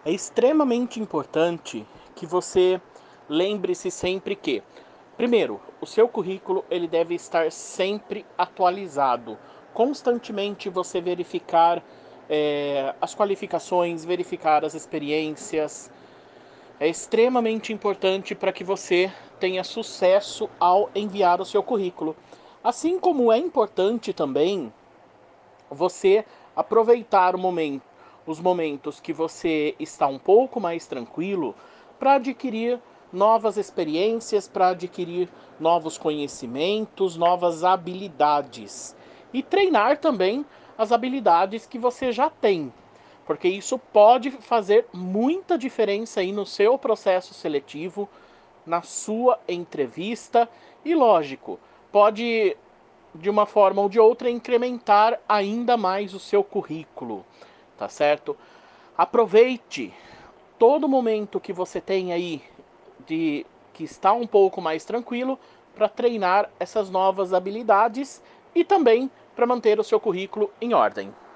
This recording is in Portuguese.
É extremamente importante que você lembre-se sempre que, primeiro, o seu currículo ele deve estar sempre atualizado. Constantemente você verificar as qualificações, verificar as experiências. É extremamente importante para que você tenha sucesso ao enviar o seu currículo. Assim como é importante também você aproveitar os momentos que você está um pouco mais tranquilo para adquirir novas experiências, para adquirir novos conhecimentos, novas habilidades e treinar também as habilidades que você já tem, porque isso pode fazer muita diferença aí no seu processo seletivo, na sua entrevista e, lógico, pode de uma forma ou de outra incrementar ainda mais o seu currículo, tá certo? Aproveite todo momento que você tem aí de que está um pouco mais tranquilo para treinar essas novas habilidades e também para manter o seu currículo em ordem.